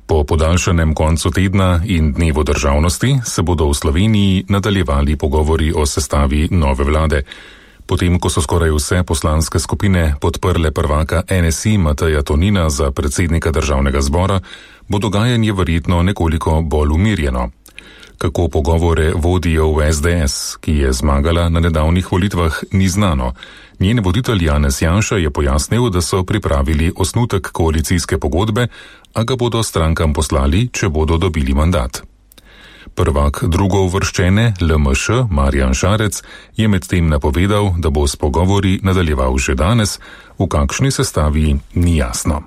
Po podaljšanem koncu tedna in dnevu državnosti se bodo v Sloveniji nadaljevali pogovori o sestavi nove vlade. Potem, ko so skoraj vse poslanske skupine podprle prvaka NSI Mateja Tonina za predsednika državnega zbora, bo dogajanje verjetno nekoliko bolj umirjeno. Kako pogovore vodijo v SDS, ki je zmagala na nedavnih volitvah, ni znano. Njen voditelj Janez Janša je pojasnil, da so pripravili osnutek koalicijske pogodbe, a ga bodo strankam poslali, če bodo dobili mandat. Prvak drugouvrščene LMŠ Marjan Šarec je medtem napovedal, da bo s pogovori nadaljeval že danes, v kakšni sestavi ni jasno.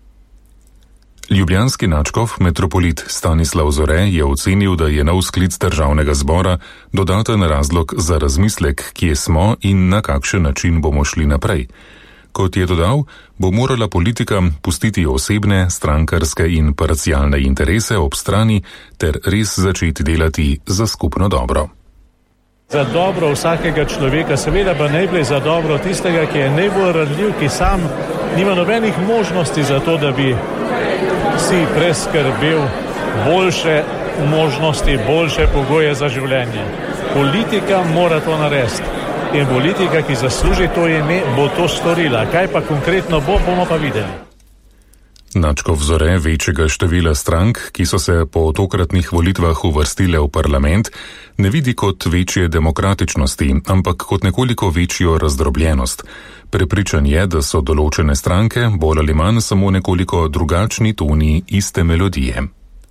Ljubljanski nadškof metropolit Stanislav Zore je ocenil, da je nov sklic državnega zbora dodaten razlog za razmislek, kje smo in na kakšen način bomo šli naprej. Kot je dodal, bo morala politika pustiti osebne, strankarske in parcialne interese ob strani ter res začeti delati za skupno dobro. Za dobro vsakega človeka, seveda pa najprej za dobro tistega, ki je najbolj ranljiv, ki sam nima nobenih možnosti za to, da bi si preskrbel boljše možnosti, boljše pogoje za življenje. Politika mora to narediti in politika, ki zasluži to ime, bo to storila. Kaj pa konkretno bo, bomo pa videli. Nadškof Zore večjega števila strank, ki so se po tokratnih volitvah uvrstile v parlament, ne vidi kot večje demokratičnosti, ampak kot nekoliko večjo razdrobljenost. Prepričan je, da so določene stranke bolj ali manj samo nekoliko drugačni toni iste melodije.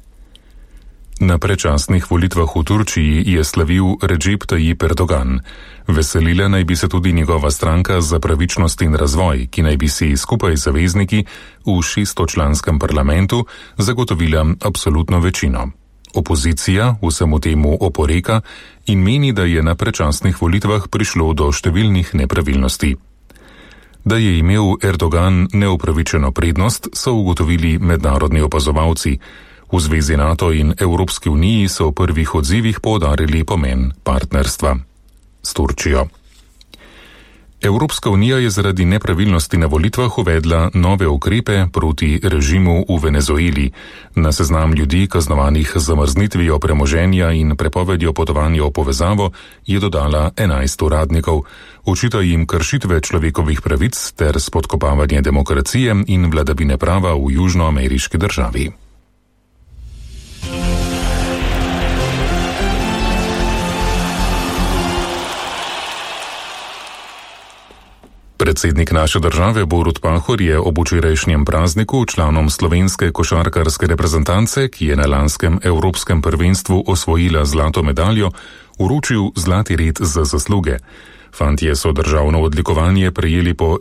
Na predčasnih volitvah v Turčiji je slavil Recep Tayyip Erdogan. Veselila naj bi se tudi njegova stranka Za pravičnost in razvoj, ki naj bi si skupaj z zavezniki v 600-članskem parlamentu zagotovila absolutno večino. Opozicija vsemu temu oporeka in meni, da je na predčasnih volitvah prišlo do številnih nepravilnosti. Da je imel Erdogan neupravičeno prednost, so ugotovili mednarodni opazovalci. V Zvezi NATO in Evropski uniji so v prvih odzivih poudarili pomen partnerstva s Turčijo. Evropska unija je zaradi nepravilnosti na volitvah uvedla nove ukrepe proti režimu v Venezueli. Na seznam ljudi, kaznovanih z zamrznitvijo premoženja in prepovedjo potovanja v povezavo, je dodala 11 uradnikov. Očita jim kršitve človekovih pravic ter spodkopavanje demokracije in vladavine prava v južnoameriški državi. Predsednik naše države Borut Pahor je ob včerajšnjem prazniku članom slovenske košarkarske reprezentance, ki je na lanskem evropskem prvenstvu osvojila zlato medaljo, uručil zlati red za zasluge. Fantje so državno odlikovanje prejeli po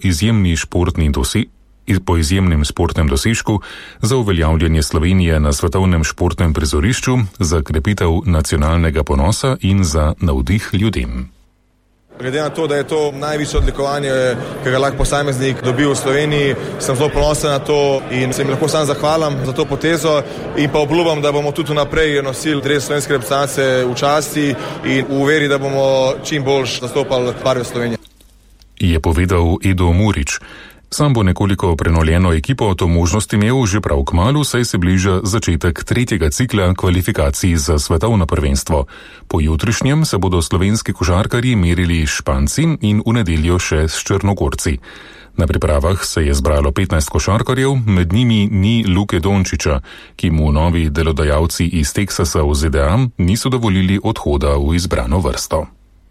izjemnem športnem dosežku za uveljavljanje Slovenije na svetovnem športnem prizorišču, za krepitev nacionalnega ponosa in za navdih ljudem. Glede na to, da je to najvišje odlikovanje, ki ga lahko posameznik dobi v Sloveniji, sem zelo ponosen na to in se jim lahko sam zahvalim za to potezo in pa obljubam, da bomo tudi naprej nosili dres slovenske reprezentance v časti in v veri, da bomo čim bolj zastopali barve Slovenije. Je povedal Edo Murič. Sam bo nekoliko prenoljeno ekipo to možnost imel že prav kmalu, saj se bliža začetek tretjega cikla kvalifikacij za svetovno prvenstvo. Po jutrišnjem se bodo slovenski košarkarji merili s Španci in v nedeljo še s Črnogorci. Na pripravah se je zbralo 15 košarkarjev, med njimi ni Luke Dončića, ki mu novi delodajalci iz Teksasa v ZDA niso dovolili odhoda v izbrano vrsto.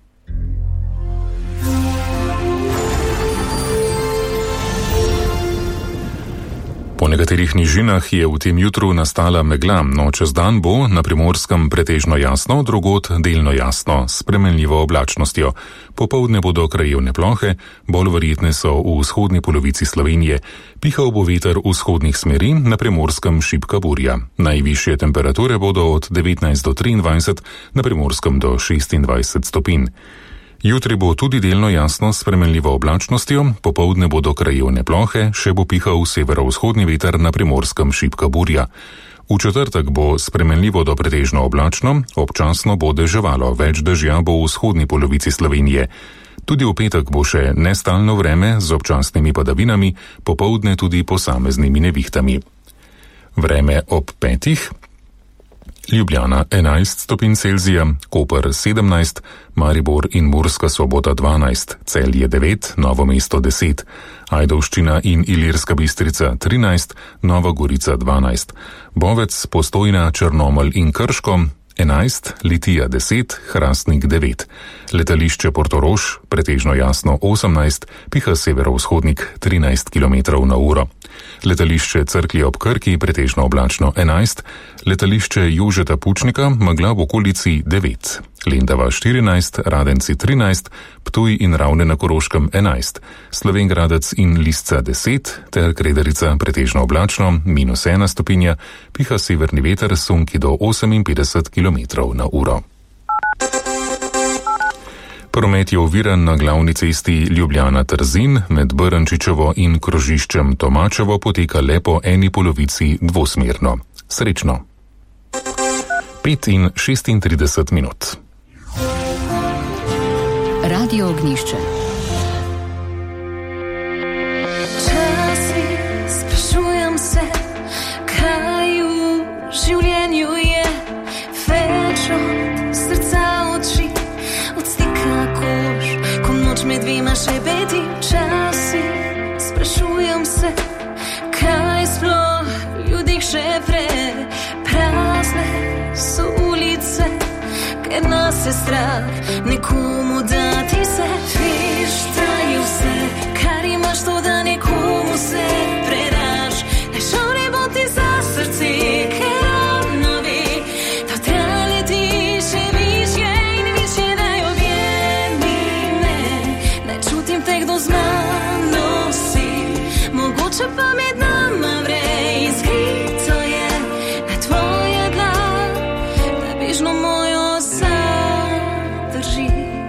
Po nekaterih nižinah je v tem jutru nastala megla, no čez dan bo na Primorskem pretežno jasno, drugod delno jasno, s spremenljivo oblačnostjo. Popoldne bodo krajevne plohe, bolj verjetne so v vzhodni polovici Slovenije. Pihal bo veter vzhodnih smeri, na Primorskem šibka burja. Najvišje temperature bodo od 19 do 23, na Primorskem do 26 stopinj. Jutri bo tudi delno jasno s spremenljivo oblačnostjo, popoldne bodo krajevne plohe, še bo pihal severovzhodni veter, na Primorskem šibka burja. V četrtek bo spremenljivo do pretežno oblačno, občasno bo deževalo, več dežja bo v vzhodni polovici Slovenije. Tudi v petek bo še nestalno vreme z občasnimi padavinami, popoldne tudi posameznimi nevihtami. Vreme ob 5. Ljubljana 11 stopinj Celzija, Koper 17, Maribor in Murska Sobota 12, Celje 9, Novo mesto 10, Ajdovščina in Ilirska Bistrica 13, Nova Gorica 12, Bovec, Postojna, Črnomelj in Krško 11, Litija 10, Hrastnik 9, letališče Portorož, pretežno jasno 18, piha severovzhodnik 13 km/h. Letališče Cerklje ob Krki, pretežno oblačno 11, letališče Jožeta Pučnika, megla v okolici 9, Lendava 14, Radenci 13, Ptuj in Ravne na Koroškem 11, Slovenj Gradec in Lisca 10, ter Kredarica pretežno oblačno, -1 stopinja, piha severni veter sunki do 58 km/h. Promet je oviran na glavni cesti Ljubljana-Trzin, med Brnčičevo in krožiščem Tomačevo poteka le po eni polovici dvosmerno. Srečno. 5:36. Radio Ognjišče. Časi sprašujem se, kaj v življenju je več od srca oči, od stika kož, ko noč med dvema šepeti. Časi sprašujem se, kaj sploh ljudi še vre. Prazne so ulice, ker nas je strah nekomu dati se. Veš, da je vse, kar imaš, to da nekomu se predaš. Ne šel ne bo ti za srce, ker ono ve, da te leti še višje in višje, da jo objemi me. Ne čutim te, kdo z mano si, mogoče pa med nama vre. Skrito je na tvoje dlan, da bežno mojo zadrži.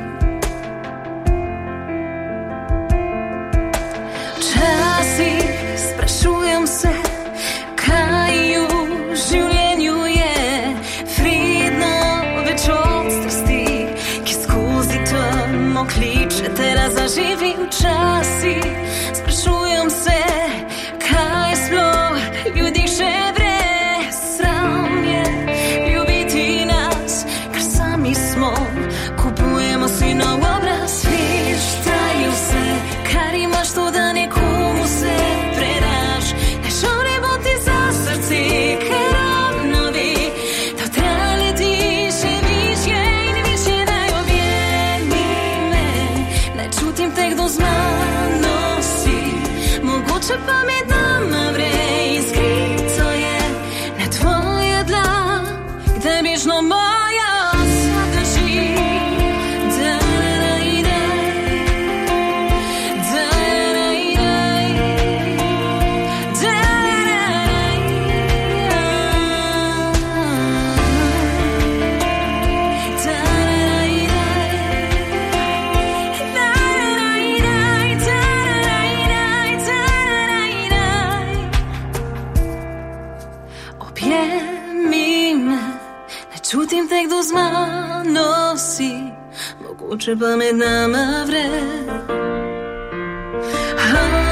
Včasih sprašujem se, kaj v življenju je vredno več od strasti, ki skozi temo kliče te zaživi. Včasih sprašujem se, kaj sploh ljudi še vre. Sram je ljubiti nas, ker sami smo, kupujemo si nov obraz. Veš, da je vse, kar imaš, to da nekomu se predaš. Ne šel ne bo ti za srce, ker ono ve, da te leti še višje in višje, da jo objemi me. Ne čutim te, kdo z mano si, mogoče pa med nama vre. Skrito je na tvoje dlan, da bežno mojo zadrži. Objemi me, ne čutim te, kdo z mano si, mogoče pa med nama vre.